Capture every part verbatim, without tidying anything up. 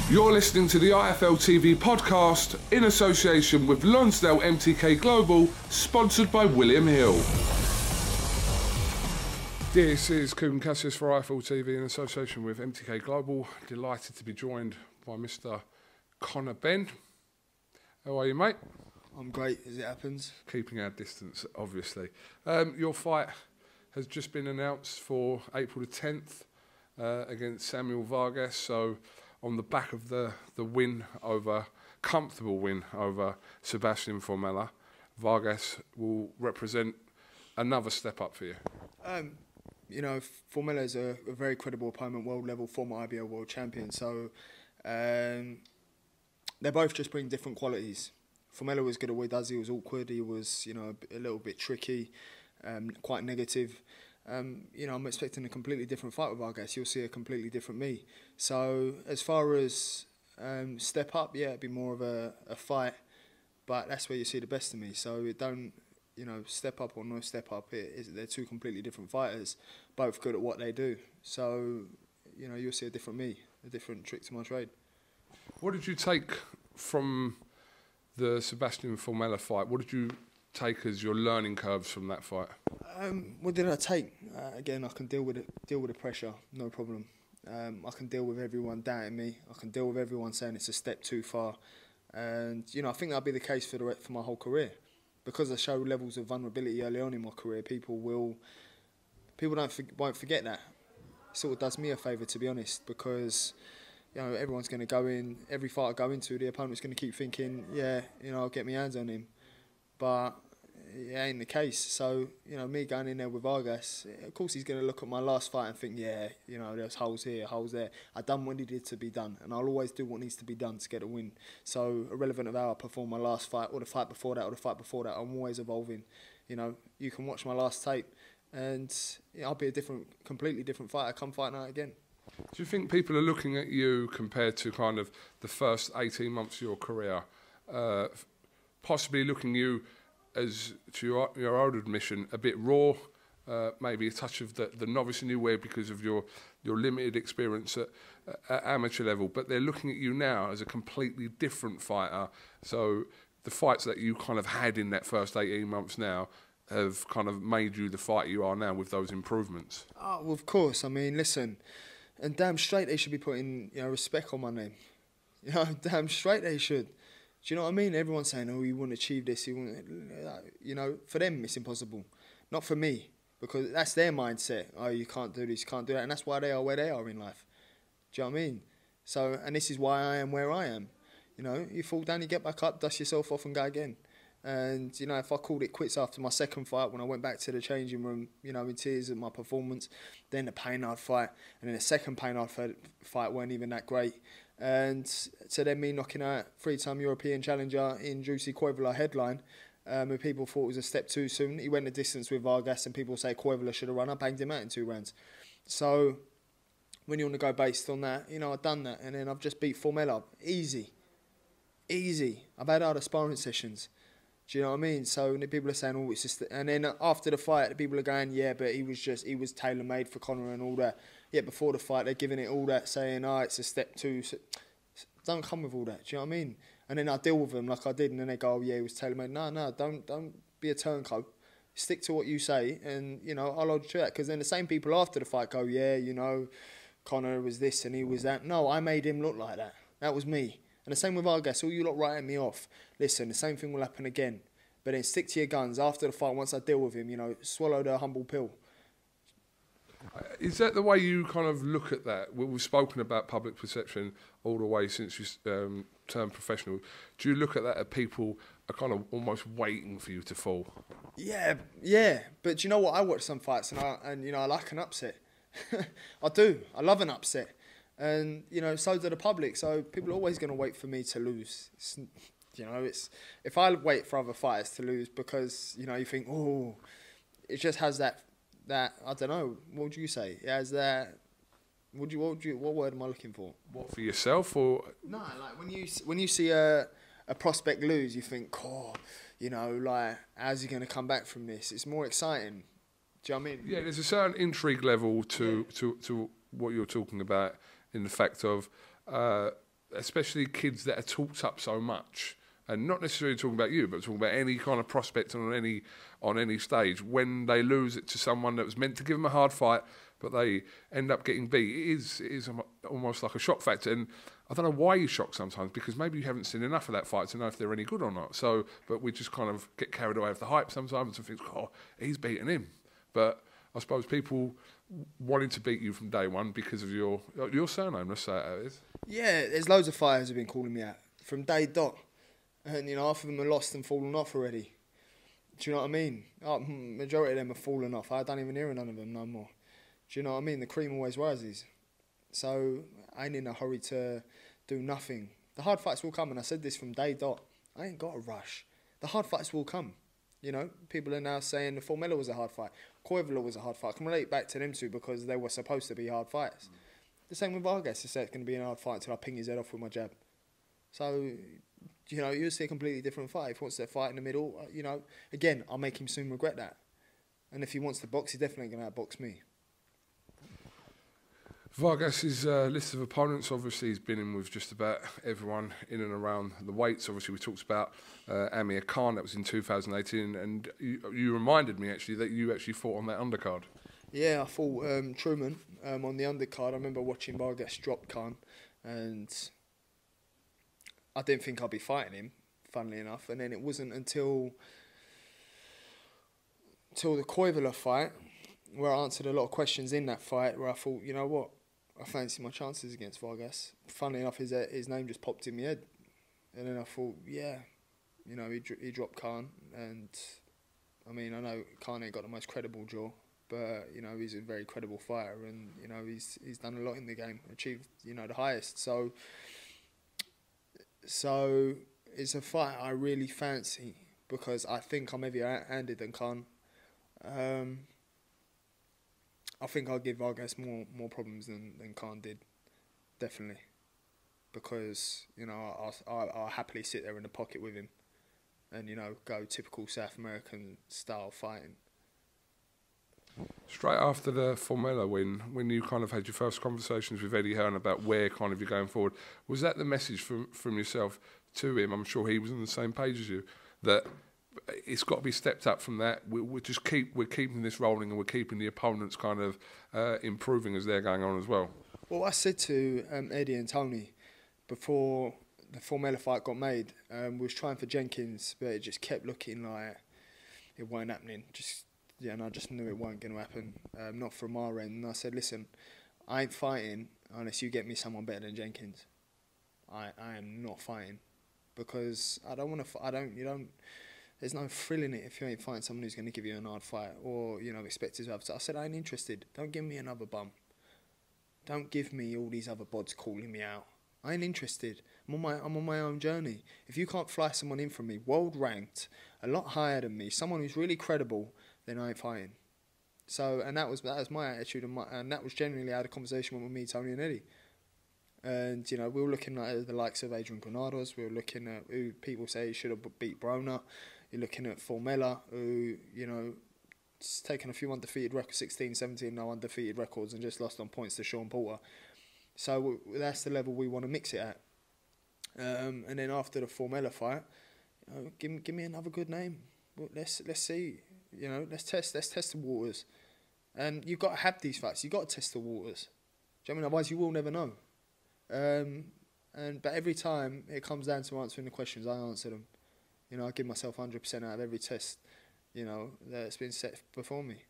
You're listening to the I F L T V podcast in association with Lonsdale M T K Global, sponsored by William Hill. This is Kuban Cassius for I F L T V in association with M T K Global. Delighted to be joined by Mister Conor Benn. How are you, mate? I'm great, as it happens. Keeping our distance, obviously. Um, your fight has just been announced for April the tenth uh, against Samuel Vargas. So, on the back of the, the win over, comfortable win over Sebastian Formella, Vargas will represent another step up for you. Um, you know, Formella is a, a very credible opponent, world level, former I B L world champion. So um, they both just bring different qualities. Formella was good at what he does. He was awkward. He was, you know, a, a little bit tricky, um, quite negative. Um, you know, I'm expecting a completely different fight with Vargas. You'll see a completely different me. So as far as um, step up, yeah, it'd be more of a, a fight. But that's where you see the best of me. So it don't, you know, step up or no step up. It, it, they're two completely different fighters, both good at what they do. So, you know, you'll see a different me, a different trick to my trade. What did you take from the Sebastian Formella fight? What did you take as your learning curves from that fight? Um, what did I take? Uh, again, I can deal with it, deal with the pressure, no problem. Um, I can deal with everyone doubting me. I can deal with everyone saying it's a step too far. And, you know, I think that'll be the case for the for my whole career. Because I show levels of vulnerability early on in my career, people will, people don't won't forget that. It sort of does me a favour, to be honest, because, you know, everyone's going to go in, every fight I go into, the opponent's going to keep thinking, yeah, you know, I'll get my hands on him. But it ain't the case. So, you know, me going in there with Vargas, of course he's going to look at my last fight and think, yeah, you know, there's holes here, holes there. I done what needed to be done, and I'll always do what needs to be done to get a win. So, irrelevant of how I perform my last fight, or the fight before that, or the fight before that, I'm always evolving. You know, you can watch my last tape, and you know, I'll be a different, completely different fighter come fight night again. Do you think people are looking at you compared to kind of the first eighteen months of your career, uh, possibly looking at you as, to your, your own admission, a bit raw, uh, maybe a touch of the, the novice in you way because of your, your limited experience at, at amateur level, but they're looking at you now as a completely different fighter. So the fights that you kind of had in that first eighteen months now have kind of made you the fighter you are now with those improvements. Oh, well, of course. I mean, listen, and damn straight they should be putting, you know, respect on my name. You know, damn straight they should. Do you know what I mean? Everyone's saying, oh, you wouldn't achieve this. You wouldn't, you know, for them, it's impossible. Not for me, because that's their mindset. Oh, you can't do this, you can't do that. And that's why they are where they are in life. Do you know what I mean? So, and this is why I am where I am. You know, you fall down, you get back up, dust yourself off and go again. And, you know, if I called it quits after my second fight, when I went back to the changing room, you know, in tears at my performance, then the pain I'd fight, and then the second pain I'd fight weren't even that great. And so then me knocking out three-time European challenger in Juicy Koivula headline, um, and people thought it was a step too soon. He went the distance with Vargas, and people say Koivula should have run. I banged him out in two rounds. So when you want to go based on that, you know, I've done that, and then I've just beat Formella. Easy. Easy. I've had other sparring sessions. Do you know what I mean? So people are saying, oh, it's just... And then after the fight, people are going, yeah, but he was just... He was tailor-made for Conor and all that. Yet before the fight, they're giving it all that, saying, oh, it's a step two. So, don't come with all that, do you know what I mean? And then I deal with them like I did, and then they go, oh, yeah, he was tailor-made. No, no, don't don't be a turncoat. Stick to what you say, and, you know, I'll hold you to that. Because then the same people after the fight go, yeah, you know, Conor was this and he was that. No, I made him look like that. That was me. And the same with Vargas. All you lot writing me off. Listen, the same thing will happen again. But then stick to your guns. After the fight, once I deal with him, you know, swallow the humble pill. Is that the way you kind of look at that? We've spoken about public perception all the way since you um, turned professional. Do you look at that as people are kind of almost waiting for you to fall? Yeah, yeah. But do you know what? I watch some fights and, I, and you know, I like an upset. I do. I love an upset. And, you know, so do the public. So people are always going to wait for me to lose. It's, you know, it's if I wait for other fighters to lose because, you know, you think, oh, it just has that... That I don't know. What would you say? It has that. Would you? What would you? What word am I looking for? What, for yourself or? No, like when you when you see a a prospect lose, you think, oh, you know, like how's he going to come back from this? It's more exciting. Do you know what I mean? Yeah, there's a certain intrigue level to yeah. to to what you're talking about in the fact of uh, especially kids that are talked up so much, and not necessarily talking about you, but talking about any kind of prospect on any on any stage, when they lose it to someone that was meant to give them a hard fight, but they end up getting beat, it is, it is almost like a shock factor. And I don't know why you're shocked sometimes, because maybe you haven't seen enough of that fight to know if they're any good or not. So, but we just kind of get carried away with the hype sometimes and think, oh, he's beating him. But I suppose people wanting to beat you from day one because of your your surname, let's say it how it is. Yeah, there's loads of fighters who've been calling me out from day dot. And, you know, half of them are lost and fallen off already. Do you know what I mean? Oh, majority of them have fallen off. I don't even hear none of them no more. Do you know what I mean? The cream always rises. So I ain't in a hurry to do nothing. The hard fights will come, and I said this from day dot. I ain't got a rush. The hard fights will come. You know, people are now saying the Formella was a hard fight. Koivula was a hard fight. I can relate back to them two because they were supposed to be hard fights. Mm. The same with Vargas. They said it's going to be a hard fight until I ping his head off with my jab. So, you know, you'll see a completely different fight. If he wants to fight in the middle, you know, again, I'll make him soon regret that. And if he wants to box, he's definitely going to outbox me. Vargas's uh, list of opponents, obviously he's been in with just about everyone in and around the weights. Obviously we talked about uh, Amir Khan, that was in two thousand eighteen, and you, you reminded me actually that you actually fought on that undercard. Yeah, I fought um, Truman um, on the undercard. I remember watching Vargas drop Khan, and I didn't think I'd be fighting him, funnily enough. And then it wasn't until, until the Koivula fight, where I answered a lot of questions in that fight, where I thought, you know what, I fancy my chances against Vargas. Funnily enough, his his name just popped in my head, and then I thought, yeah, you know, he he dropped Khan, and I mean, I know Khan ain't got the most credible jaw, but you know, he's a very credible fighter, and you know, he's he's done a lot in the game, achieved you know the highest. So, so it's a fight I really fancy because I think I'm heavier-handed than Khan. Um, I think I'll give Vargas more more problems than, than Khan did, definitely. Because, you know, I'll, I'll, I'll happily sit there in the pocket with him and, you know, go typical South American style fighting. Straight after the Formella win, when you kind of had your first conversations with Eddie Hearn about where kind of you're going forward, was that the message from, from yourself to him? I'm sure he was on the same page as you, that it's got to be stepped up from that. We, we just keep we're keeping this rolling, and we're keeping the opponents kind of uh, improving as they're going on as well. Well, I said to um, Eddie and Tony before the Formella fight got made, um, we was trying for Jenkins, but it just kept looking like it weren't happening. Just yeah, and I just knew it weren't going to happen. Um, not from our end. And I said, listen, I ain't fighting unless you get me someone better than Jenkins. I I am not fighting because I don't want to. I don't. You don't. There's no thrill in it if you ain't fighting someone who's going to give you an hard fight or, you know, expect to have. So I said, I ain't interested. Don't give me another bum. Don't give me all these other bods calling me out. I ain't interested. I'm on my, I'm on my own journey. If you can't fly someone in from me, world ranked, a lot higher than me, someone who's really credible, then I ain't fighting. So, and that was that was my attitude, and, my, and that was generally how the conversation went with me, Tony and Eddie. And, you know, we were looking at the likes of Adrian Granados. We were looking at who people say he should have beat Broner. You're looking at Formella, who, you know, has taken a few undefeated records, sixteen, seventeen now undefeated records, and just lost on points to Sean Porter. So that's the level we want to mix it at. Um, and then after the Formella fight, you know, give me, give me another good name. Well, let's let's see. You know, let's test let's test the waters. And you've got to have these fights. You've got to test the waters. Do you know what I mean? Otherwise, you will never know. Um, and but every time it comes down to answering the questions, I answer them. You know, I give myself one hundred percent out of every test, you know, that's been set before me.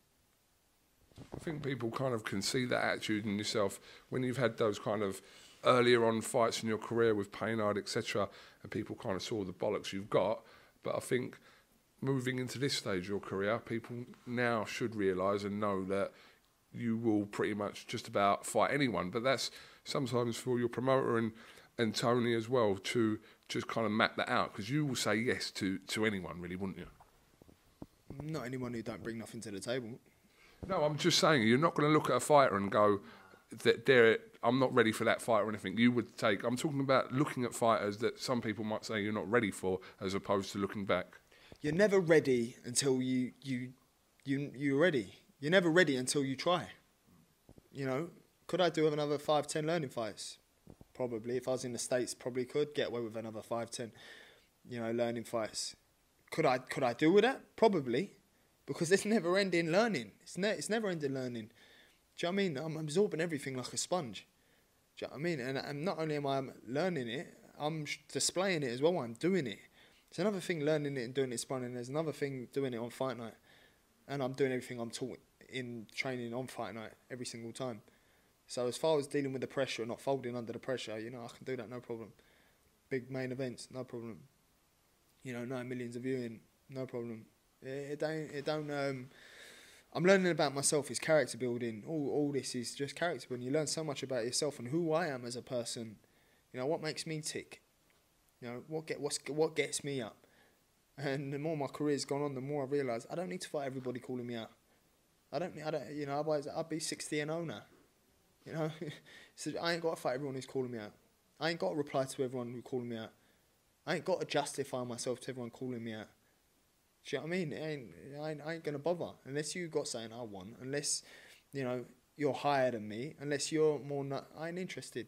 I think people kind of can see that attitude in yourself when you've had those kind of earlier on fights in your career with Payneard, et cetera, and people kind of saw the bollocks you've got. But I think moving into this stage of your career, people now should realise and know that you will pretty much just about fight anyone. But that's sometimes for your promoter and, and Tony as well to just kind of map that out, because you will say yes to, to anyone, really, wouldn't you? Not anyone who don't bring nothing to the table. No, I'm just saying, you're not going to look at a fighter and go, that they're, I'm not ready for that fight or anything. You would take, I'm talking about looking at fighters that some people might say you're not ready for, as opposed to looking back. You're never ready until you, you, you, you're ready. You're never ready until you try. You know, could I do another five, ten learning fights? probably. If I was in the States, probably could get away with another five, ten, you know, learning fights. Could I could I deal with that? Probably, because it's never ending learning. It's ne- it's never ending learning. Do you know what I mean? I'm absorbing everything like a sponge. Do you know what I mean? And, and not only am I learning it, I'm displaying it as well. I'm doing it. It's another thing learning it and doing it sparring. There's another thing doing it on fight night, and I'm doing everything I'm taught in training on fight night every single time. So as far as dealing with the pressure, not folding under the pressure, you know, I can do that, no problem. Big main events, no problem. You know, nine millions of viewing, no problem. It, it don't, it don't. Um, I'm learning about myself. It's character building. All, all this is just character building. You learn so much about yourself and who I am as a person. You know, what makes me tick. You know, what get what's what gets me up. And the more my career's gone on, the more I realise I don't need to fight everybody calling me out. I don't, I don't, you know, otherwise I'd be sixty and oh now. You know, so I ain't got to fight everyone who's calling me out. I ain't got to reply to everyone who's calling me out. I ain't got to justify myself to everyone calling me out. Do you know what I mean? It ain't, I ain't, I ain't going to bother. Unless you got something I want. Unless, you know, you're higher than me. Unless you're more... Not, I ain't interested.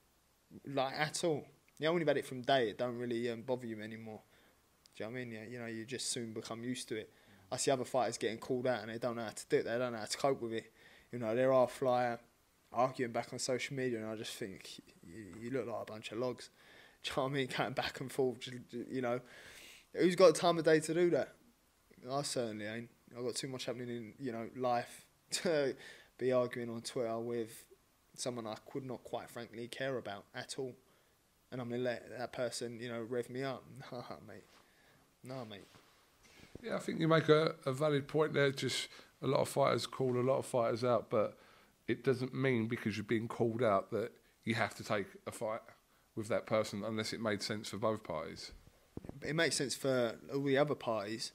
Like, at all. You know, when you've had it from day, it don't really um, bother you anymore. Do you know what I mean? Yeah, you know, you just soon become used to it. I see other fighters getting called out and they don't know how to do it. They don't know how to cope with it. You know, they're all flyer, arguing back on social media, and I just think, you, you look like a bunch of logs. Do you know what I mean? Going back and forth, just, you know. Who's got time of day to do that? I certainly ain't. I've got too much happening in, you know, life to be arguing on Twitter with someone I could not quite frankly care about at all. And I'm going to let that person, you know, rev me up. Nah, mate. Nah, mate. Yeah, I think you make a, a valid point there. Just a lot of fighters call a lot of fighters out, but it doesn't mean because you're being called out that you have to take a fight with that person unless it made sense for both parties. It makes sense for all the other parties,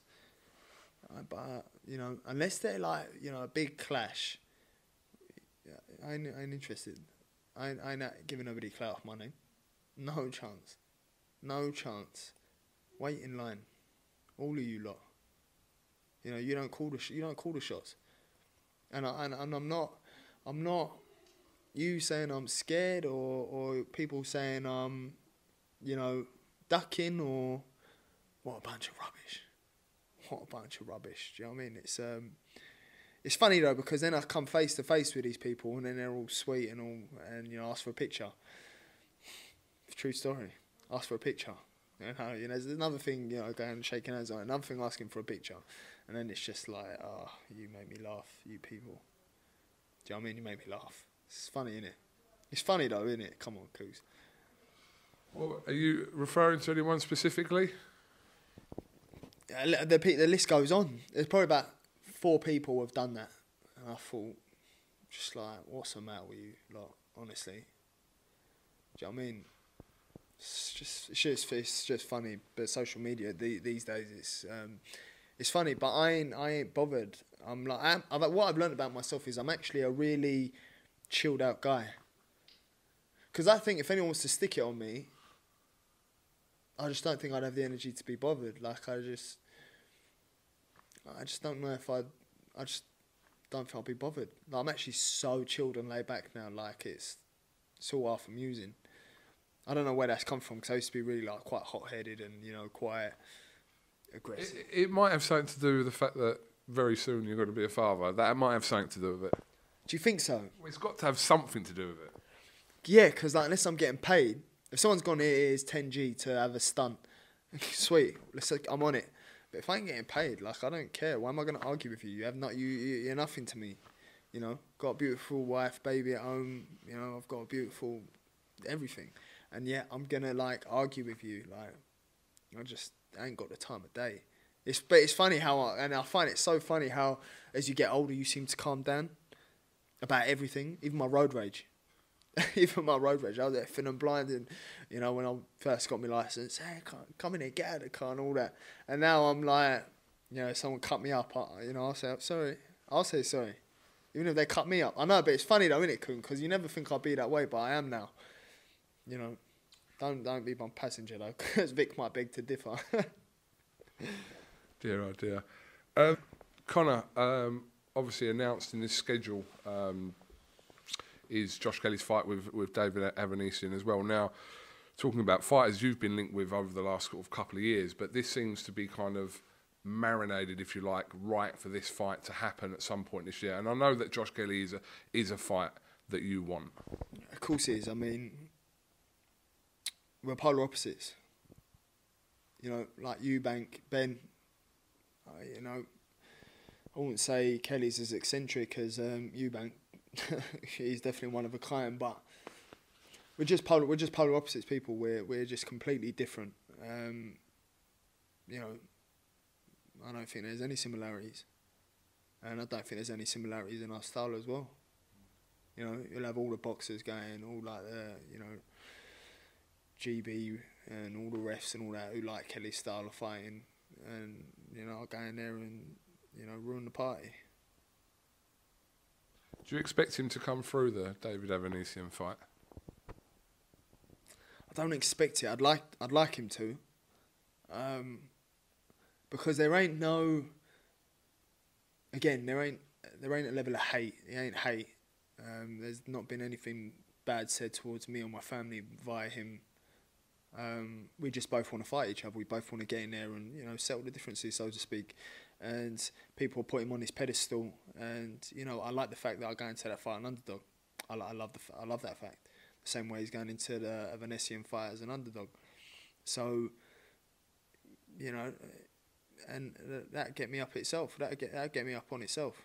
uh, but, uh, you know, unless they're like, you know, a big clash, I ain't, I ain't interested. I ain't, I ain't not giving nobody clout off my name. No chance. No chance. Wait in line. All of you lot. You know, you don't call the sh- you don't call the shots. And I, and, and I'm not I'm not you saying I'm scared or or people saying I'm, you know, ducking or what a bunch of rubbish. What a bunch of rubbish. Do you know what I mean? It's um it's funny though, because then I come face to face with these people and then they're all sweet and all and you know, ask for a picture. True story. Ask for a picture. You know, you know, there's another thing, you know, going and shaking hands on it, another thing asking for a picture. And then it's just like, oh, you make me laugh, you people. Do you know what I mean? You make me laugh. It's funny, innit? It's funny though, innit? Come on, Coos. Well, are you referring to anyone specifically? Uh, the, the list goes on. There's probably about four people who have done that. And I thought, just like, what's the matter with you lot, honestly? Do you know what I mean? It's just, it's just, it's just funny. But social media the, these days, it's um, it's funny. But I ain't, I ain't bothered. I'm like, I'm, I've, what I've learned about myself is I'm actually a really chilled out guy. Because I think if anyone was to stick it on me, I just don't think I'd have the energy to be bothered. Like I just, I just don't know if I'd, I just don't think I'll be bothered. Like, I'm actually so chilled and laid back now. Like it's, it's all half amusing. I don't know where that's come from because I used to be really like quite hot-headed and, you know, quite aggressive. It, it might have something to do with the fact that very soon you're going to be a father. That might have something to do with it. Do you think so? Well, it's got to have something to do with it. Yeah, because like, unless I'm getting paid, if someone's gone, here's ten G to have a stunt, sweet, let's. I'm on it. But if I ain't getting paid, like I don't care. Why am I going to argue with you? You have not. You, you you're nothing to me. You know, got a beautiful wife, baby at home. You know, I've got a beautiful everything. And yet I'm gonna like argue with you, like I just I ain't got the time of day. It's but it's funny how I, and I find it so funny how as you get older you seem to calm down about everything, even my road rage, even my road rage. I was there feeling blind, and you know when I first got my license, hey, come in here, get out of the car and all that. And now I'm like, you know, someone cut me up, I, you know, I'll say sorry, I'll say sorry, even if they cut me up. I know, but it's funny though, innit, Kun? Because you never think I'll be that way, but I am now. You know, don't don't be my passenger though, because Vic might beg to differ. Dear, oh dear. Um, Conor, um, obviously announced in this schedule um, is Josh Kelly's fight with, with David Avanesian as well. Now, talking about fighters you've been linked with over the last sort of couple of years, but this seems to be kind of marinated, if you like, right for this fight to happen at some point this year. And I know that Josh Kelly is a, is a fight that you want. Of course it is. I mean, we're polar opposites. You know, like Eubank, Ben, uh, you know, I wouldn't say Kelly's as eccentric as um, Eubank. He's definitely one of a kind, but we're just polar. We're just polar opposites people. We're we're just completely different. Um, you know, I don't think there's any similarities, and I don't think there's any similarities in our style as well. You know, you'll have all the boxers going, all like the you know, G B and all the refs and all that who like Kelly's style of fighting, and you know, I'll go in there and you know ruin the party. Do you expect him to come through the David Avanesian fight? I don't expect it. I'd like I'd like him to, um, because there ain't no. Again, there ain't there ain't a level of hate. It ain't hate. Um, there's not been anything bad said towards me or my family via him. Um, we just both want to fight each other. We both want to get in there and you know settle the differences, so to speak. And people put him on his pedestal, and you know I like the fact that I go into that fight an underdog. I, I love the I love that fact. The same way he's going into the Avanesian fight as an underdog. So, you know, and that get me up itself. That get that get me up on itself.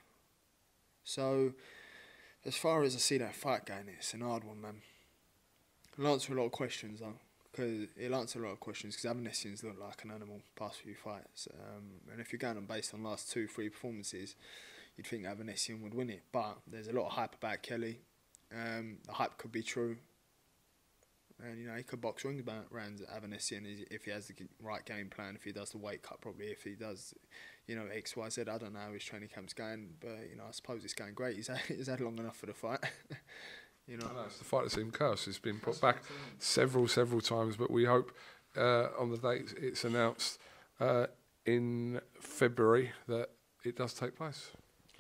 So, as far as I see that fight going, it's an hard one, man. It'll answer a lot of questions though. Because it'll answer a lot of questions because Avanesian's look like an animal past few fights. Um, and if you're going on based on last two, three performances, you'd think Avanesian would win it. But there's a lot of hype about Kelly. Um, the hype could be true. And, you know, he could box rings around Avanesian if he has the right game plan, if he does the weight cut properly, if he does, you know, X, Y, Z. I don't know how his training camp's going. But, you know, I suppose it's going great. He's had, he's had long enough for the fight. You know, I know, it's the fight that seemed cursed. It's been put back several, several times, but we hope uh, on the date it's announced uh, in February that it does take place.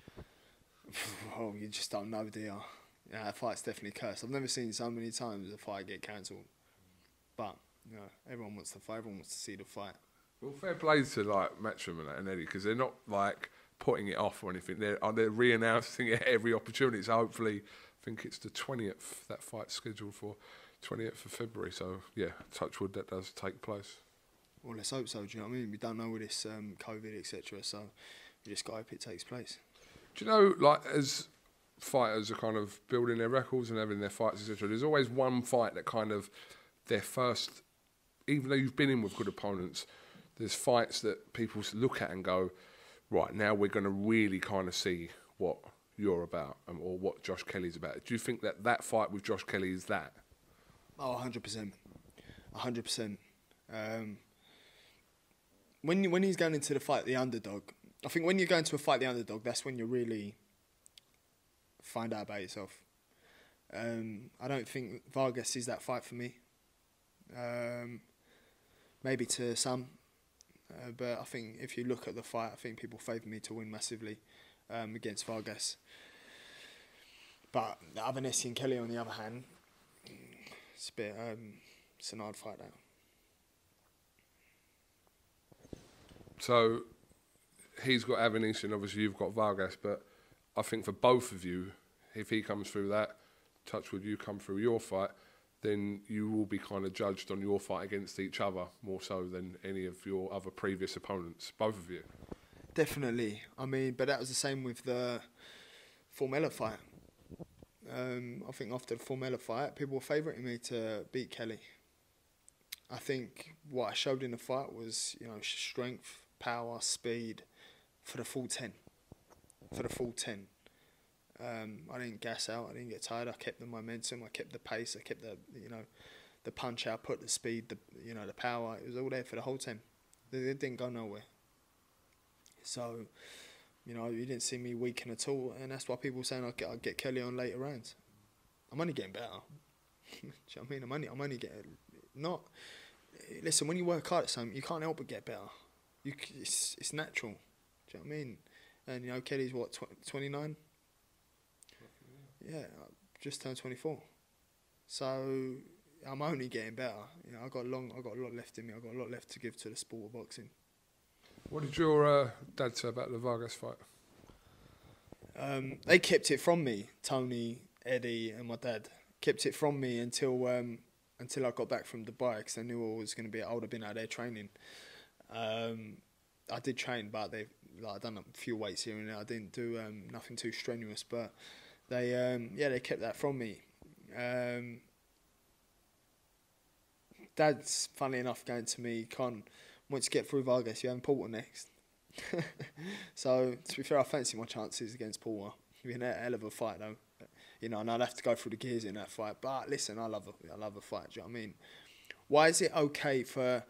Oh, you just don't know, do you? Yeah, that fight's definitely cursed. I've never seen so many times a fight get cancelled. But, you know, everyone wants the fight, everyone wants to see the fight. Well, fair play to, like, Matchroom and, and Eddie, because they're not, like, putting it off or anything. They're, they're re-announcing it every opportunity, so hopefully... I think it's the twentieth, that fight's scheduled for twentieth of February, so yeah, touch wood, that does take place. Well, let's hope so, do you know what I mean? We don't know with this um, COVID, et cetera, so we just got to hope it takes place. Do you know, like, as fighters are kind of building their records and having their fights, et cetera, there's always one fight that kind of, their first, even though you've been in with good opponents, there's fights that people look at and go, right, now we're going to really kind of see what you're about um, or what Josh Kelly's about. Do you think that that fight with Josh Kelly is that? Oh, one hundred percent. one hundred percent. Um, when, you, when he's going into the fight, the underdog, I think when you're going to a fight, the underdog, that's when you really find out about yourself. Um, I don't think Vargas is that fight for me. Um, maybe to some. Uh, but I think if you look at the fight, I think people favour me to win massively. Um, against Vargas. But the Avanesian Kelly, on the other hand, it's a bit, um, it's an hard fight now. So he's got Avanesian, obviously you've got Vargas, but I think for both of you, if he comes through that, touch wood, you come through your fight, then you will be kind of judged on your fight against each other more so than any of your other previous opponents, both of you. Definitely. I mean, but that was the same with the Formella fight. Um, I think after the Formella fight, people were favouring me to beat Kelly. I think what I showed in the fight was, you know, strength, power, speed for the full ten. For the full ten. Um, I didn't gas out. I didn't get tired. I kept the momentum. I kept the pace. I kept the, you know, the punch output, the speed, the, you know, the power. It was all there for the whole ten. It didn't go nowhere. So, you know, you didn't see me weaken at all, and that's why people were saying I'll get, I'll get Kelly on later rounds. I'm only getting better. Do you know what I mean? I'm only, I'm only getting, not, listen, when you work hard at something, you can't help but get better. You, it's, it's natural. Do you know what I mean? And, you know, Kelly's what, twenty-nine? Yeah, just turned twenty-four. So I'm only getting better. You know, I got long. I got a lot left in me. I got a lot left to give to the sport of boxing. What did your uh, dad say about the Vargas fight? Um, they kept it from me. Tony, Eddie, and my dad kept it from me until um, until I got back from Dubai, because they knew I was going to be. I would have been out there training. Um, I did train, but they like I done a few weights here and there. I didn't do um, nothing too strenuous, but they um, yeah they kept that from me. Um, Dad's, funny enough, going to me, Con, once you get through Vargas, you have Porter next. So, to be fair, I fancy my chances against Porter. It'd be a hell of a fight, though. You know, and I'd have to go through the gears in that fight. But listen, I love a, I love a fight, do you know what I mean? Why is it okay for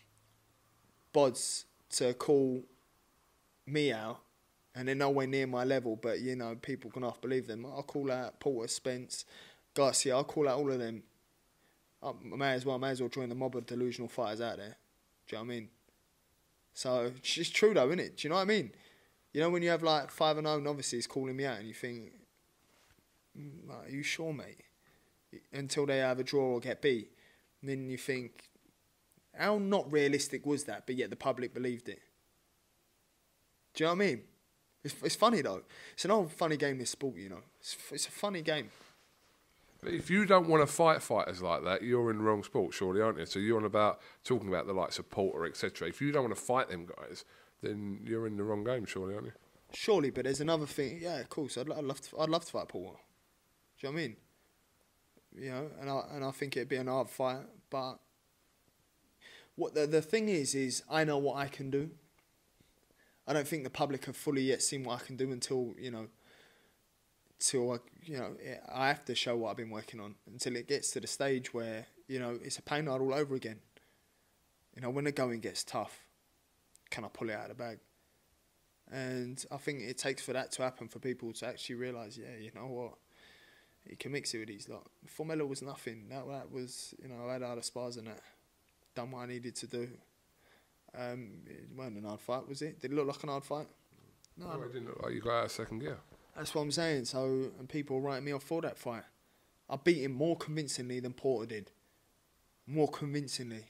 Bods to call me out and they're nowhere near my level, but, you know, people can half believe them? I'll call out Porter, Spence, Garcia, I'll call out all of them. I may as well, I may as well join the mob of delusional fighters out there. Do you know what I mean? So it's true though, isn't it? Do you know what I mean? You know when you have like five and oh novices calling me out, and you think, mm, like, "Are you sure, mate?" Until they have a draw or get beat, and then you think, how not realistic was that? But yet the public believed it. Do you know what I mean? It's it's funny though. It's an old funny game, this sport. You know, it's it's a funny game. If you don't want to fight fighters like that, you're in the wrong sport, surely, aren't you? So you're on about talking about the likes of Porter, et cetera. If you don't want to fight them guys, then you're in the wrong game, surely, aren't you? Surely, but there's another thing. Yeah, of course. I'd, I'd love to. I'd love to fight Porter. Do you know what I mean? You know, and I and I think it'd be an hard fight. But what the the thing is is I know what I can do. I don't think the public have fully yet seen what I can do until you know. Till I, you know, I have to show what I've been working on until it gets to the stage where, you know, it's a pain all over again. You know, when the going gets tough, can I pull it out of the bag? And I think it takes for that to happen for people to actually realise, yeah, you know what, you can mix it with these lot. Formella was nothing. That that was, you know, I had other spars and that. Done what I needed to do. Um, it wasn't an hard fight, was it? Did it look like an hard fight? No, no, it didn't look like you got out of second gear. That's what I'm saying. So, and people writing me off for that fight. I beat him more convincingly than Porter did. More convincingly.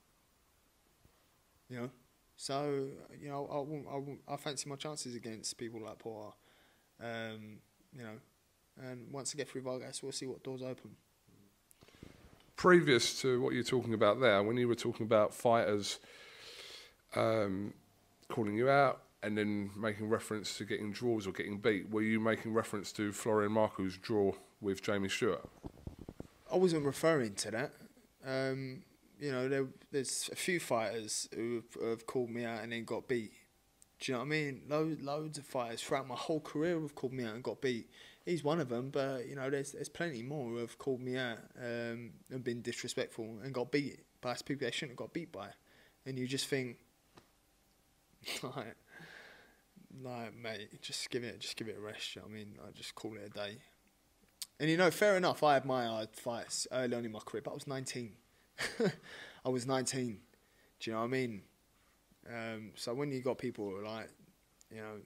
You know? So, you know, I won't, I, won't, I fancy my chances against people like Porter. Um, you know, and once I get through Vargas, we'll see what doors open. Previous to what you're talking about there, when you were talking about fighters um, calling you out, and then making reference to getting draws or getting beat, were you making reference to Florian Marco's draw with Jamie Stewart? I wasn't referring to that. Um, you know, there, there's a few fighters who have, have called me out and then got beat. Do you know what I mean? Loads, loads of fighters throughout my whole career have called me out and got beat. He's one of them, but, you know, there's there's plenty more who have called me out um, and been disrespectful and got beat by people they shouldn't have got beat by. And you just think, like... Like, mate, just give it, just give it a rest. You know what I mean, I just call it a day. And you know, fair enough. I had my hard fights early on in my career, but I was nineteen. I was nineteen. Do you know what I mean? Um, so when you got people who are like, you know,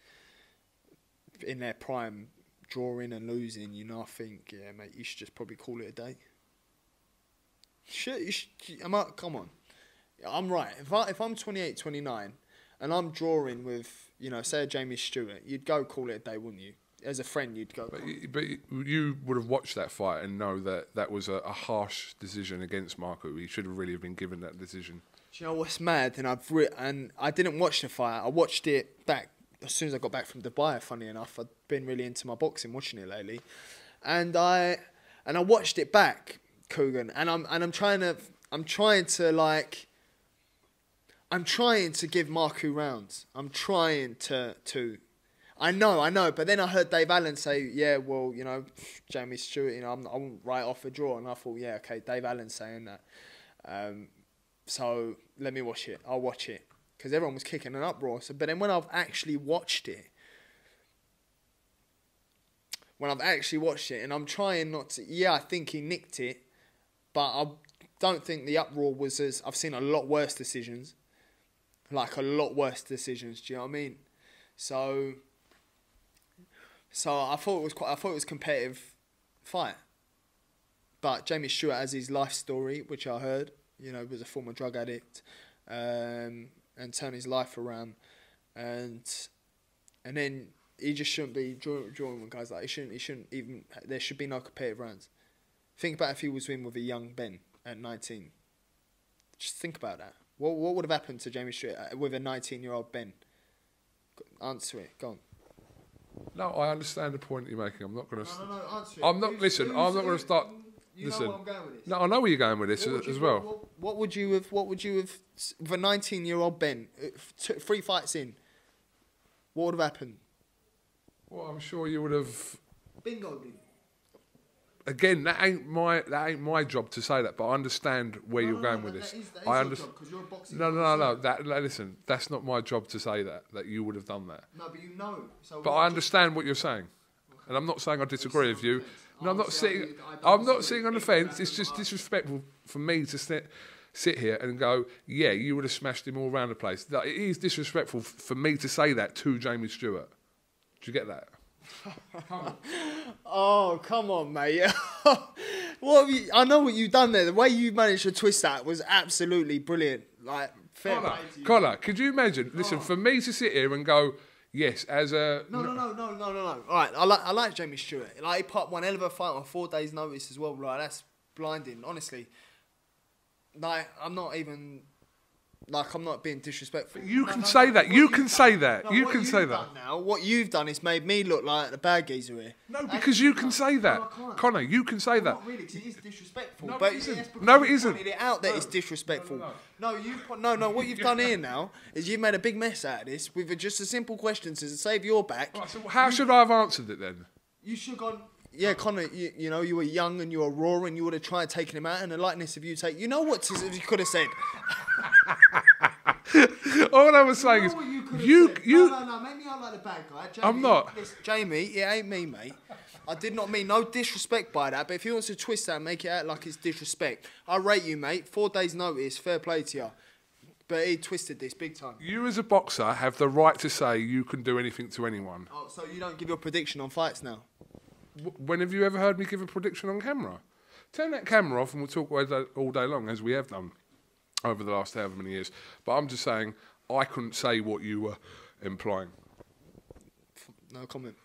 in their prime, drawing and losing, you know, I think, yeah, mate, you should just probably call it a day. Shit, you should, I'm out, come on. I'm right. If I if I'm twenty-eight, twenty-nine. And I'm drawing with, you know, say a Jamie Stewart, you'd go call it a day, wouldn't you? As a friend, you'd go. But, you, but you would have watched that fight and know that that was a, a harsh decision against Marco. He should have really have been given that decision. Do you know what's mad? And I've re- and I didn't watch the fight. I watched it back as soon as I got back from Dubai. Funny enough, I've been really into my boxing, watching it lately, and I and I watched it back, Coogan, and I'm and I'm trying to I'm trying to like. I'm trying to give Marku rounds. I'm trying to, to... I know, I know. But then I heard Dave Allen say, yeah, well, you know, Jamie Stewart, you know, I'm, I won't write off a draw. And I thought, yeah, okay, Dave Allen's saying that. Um, so let me watch it. I'll watch it. Because everyone was kicking an uproar. So, but then when I've actually watched it, when I've actually watched it, and I'm trying not to... Yeah, I think he nicked it. But I don't think the uproar was as... I've seen a lot worse decisions. Like, a lot worse decisions, do you know what I mean? So, so I thought it was quite, I thought it was competitive fight. But Jamie Stewart has his life story, which I heard. You know, was a former drug addict, um, and turned his life around, and and then he just shouldn't be drawing, drawing with guys like he shouldn't. He shouldn't even. There should be no competitive rounds. Think about if he was in with a young Ben at nineteen. Just think about that. What what would have happened to Jamie Stewart with a nineteen-year-old Ben? Answer it. Go on. No, I understand the point you're making. I'm not going to. No, no, no. Answer it. I'm not. Who's, listen, who's, I'm not going to start. You listen. know where I'm going with this. No, I know where you're going with this What as, would as you- well. What, what would you have? What would you have? With a nineteen-year-old Ben, uh, t- three fights in, what would have happened? Well, I'm sure you would have. Bingo, dude. Again, that ain't my that ain't my job to say that, but I understand where No, you're no, going no, with that this. is- that is I your understand. job, 'cause you're a boxing No, no, no, no. connoisseur. That like, listen, that's not my job to say that that you would have done that. No, but you know. So But what I would understand what you're saying, and I'm not saying I disagree with you. No, I'm not Obviously, sitting. I- I don't I'm not disagree. sitting on the fence. It's just disrespectful for me to sit sit here and go, yeah, you would have smashed him all around the place. Like, it is disrespectful f- for me to say that to Jamie Stewart. Do you get that? Oh, come on, mate. What have you, I know what you've done there. The way you managed to twist that was absolutely brilliant. Like, fair Connor, play to you. Connor, could you imagine? Listen, for me to sit here and go, yes, as a No, no, no, no, no, no, no. All right, I like, I like Jamie Stewart. Like, he put up one hell of a fight on four days' notice as well. Like, that's blinding, honestly. Like, I'm not even... Like, I'm not being disrespectful. You No, can no, say no, that. what You you've can done- say that. no, You what can you've say that. done Now, what you've done is made me look like the bad geezer here. No, because you can say that, No, I can't. Connor. You can say that. Not really, 'cause it is disrespectful. No, but it isn't. it's because No, it you isn't. pointed it out that No. it's disrespectful. No, No, no, you put, no, no. What you've done here now is you've made a big mess out of this with a, just a simple question to save your back. Right, so how should I have answered it then? You should have gone. Yeah, Connor, you, you know, you were young and you were raw and you would have tried taking him out and the likeness of you take. You know what to, you could have said. All I was saying You is, know what you could have you, said. you. No, no, no. Make me out like the bad guy. Jamie, I'm not. Listen, Jamie, it ain't me, mate. I did not mean no disrespect by that, but if he wants to twist that and make it out like it's disrespect, I rate you, mate. Four days' notice, fair play to you. But he twisted this big time. You as a boxer have the right to say you can do anything to anyone. Oh, so you don't give your prediction on fights now? W- When have you ever heard me give a prediction on camera? Turn that camera off and we'll talk all day, all day long, as we have done over the last however many years. But I'm just saying, I couldn't say what you were implying. No comment.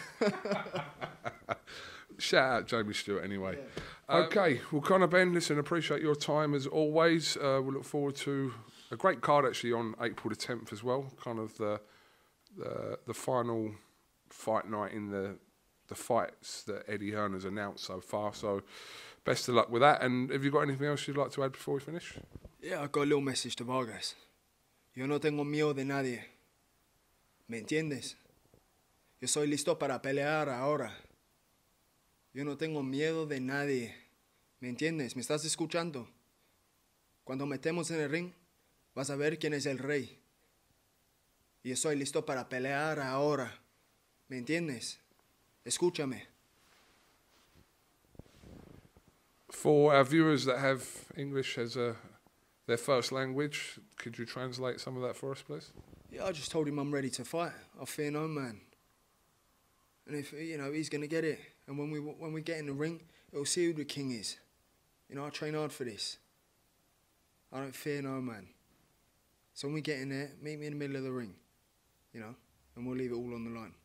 Shout out Jamie Stewart anyway. Okay, well, Conor, Ben, listen, appreciate your time as always. Uh, we look forward to a great card actually on April the tenth as well. Kind of the the, the final fight night in the the fights that Eddie Hearn has announced so far. So best of luck with that. And have you got anything else you'd like to add before we finish? Yeah, I got a little message to Vargas. Yo no tengo miedo de nadie. ¿Me entiendes? Yo soy listo para pelear ahora. Yo no tengo miedo de nadie. ¿Me entiendes? ¿Me estás escuchando? Cuando metemos en el ring, vas a ver quién es el rey. Y yo soy listo para pelear ahora. ¿Me entiendes? Escúchame. For our viewers that have English as a, their first language, could you translate some of that for us, please? Yeah, I just told him I'm ready to fight. I fear no man. And if, you know, he's going to get it. And when we when we get in the ring, it'll see who the king is. You know, I train hard for this. I don't fear no man. So when we get in there, meet me in the middle of the ring. You know, and we'll leave it all on the line.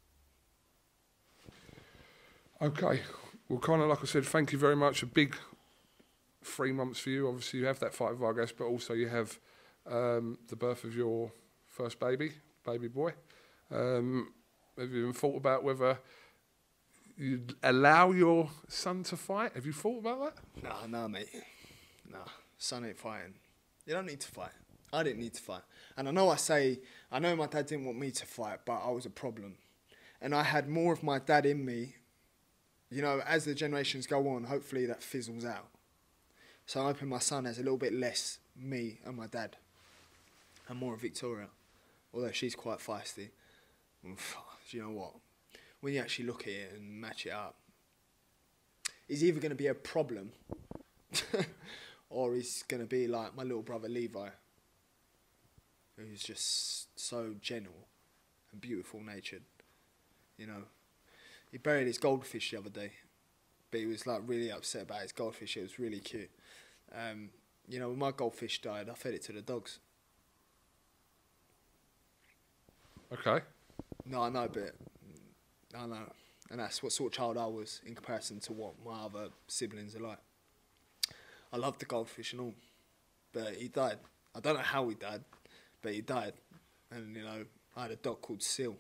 Okay. Well, Conor, like I said, thank you very much. A big three months for you. Obviously, you have that fight with Vargas, but also you have um, the birth of your first baby, baby boy. Um, have you even thought about whether you'd allow your son to fight? Have you thought about that? Nah, nah, mate. Nah, son ain't fighting. You don't need to fight. I didn't need to fight. And I know I say, I know my dad didn't want me to fight, but I was a problem. And I had more of my dad in me. You know, as the generations go on, hopefully that fizzles out. So I'm hoping my son has a little bit less me and my dad. And more of Victoria. Although she's quite feisty. Do you know what? When you actually look at it and match it up, he's either going to be a problem or he's going to be like my little brother Levi, who's just so gentle and beautiful natured. You know, he buried his goldfish the other day. but he was like really upset about his goldfish. It was really cute. Um, you know, when my goldfish died, I fed it to the dogs. Okay. No, I know, but I know, and that's what sort of child I was in comparison to what my other siblings are like. I loved the goldfish and all, but he died. I don't know how he died, but he died, and you know, I had a dog called Seal.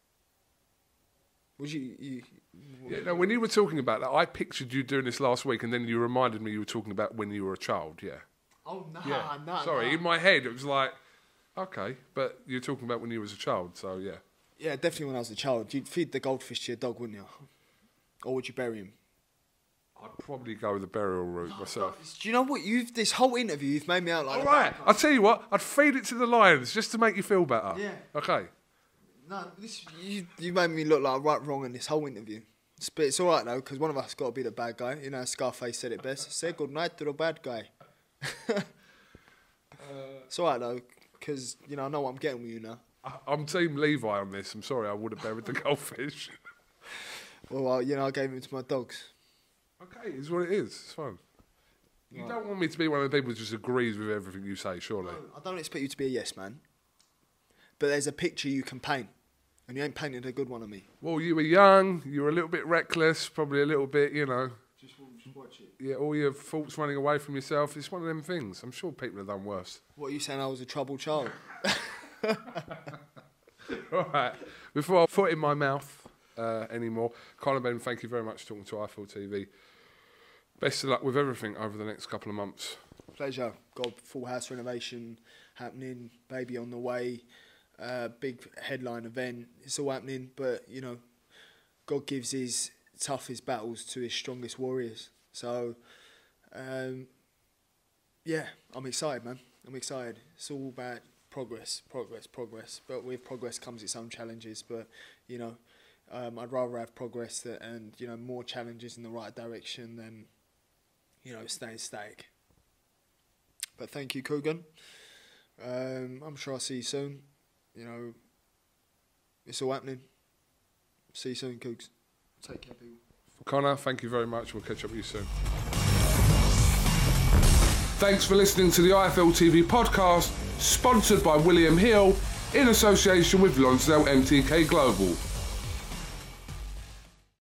Was you? you yeah, no, when you were talking about that, I pictured you doing this last week, and then you reminded me you were talking about when you were a child. Yeah. Oh no! Yeah. no Sorry, no. in my head it was like, okay, but you're talking about when you was a child, so yeah. Yeah, definitely when I was a child. You'd feed the goldfish to your dog, wouldn't you? Or would you bury him? I'd probably go the burial route myself. Do you know what? You've this whole interview, you've made me out like. All right, I'll tell you what. I'd feed it to the lions just to make you feel better. Yeah. Okay. No, this you you made me look like right wrong in this whole interview. It's, but it's all right though, because one of us got to be the bad guy. You know, Scarface said it best. Say good night to the bad guy. uh, it's all right though, because you know I know what I'm getting with you now. I, I'm Team Levi on this. I'm sorry, I would have buried the goldfish. Well, uh, you know, I gave him to my dogs. Okay, it's what it is. It's fun. You Right. don't want me to be one of the people who just agrees with everything you say, surely. I don't expect you to be a yes man, but there's a picture you can paint, and you ain't painted a good one of me. Well, you were young. You were a little bit reckless. Probably a little bit, you know. Just, just watch it. Yeah, all your thoughts running away from yourself. It's one of them things. I'm sure people have done worse. What are you saying? I was a troubled child. All right. Before I put in my mouth uh, anymore, Conor Ben, thank you very much for talking to I F L T V. Best of luck with everything over the next couple of months. Pleasure. Got a full house renovation happening, baby on the way, uh, big headline event. It's all happening, but, you know, God gives his toughest battles to his strongest warriors. So, um, yeah, I'm excited, man. I'm excited. It's all about progress, progress, progress. But with progress comes its own challenges. But, you know, um, I'd rather have progress that, and, you know, more challenges in the right direction than, you know, staying static. But thank you, Coogan. Um, I'm sure I'll see you soon. You know, it's all happening. See you soon, Coogs. Take care, people. Conor, thank you very much. We'll catch up with you soon. Thanks for listening to the I F L T V podcast, sponsored by William Hill in association with Lonsdale M T K Global.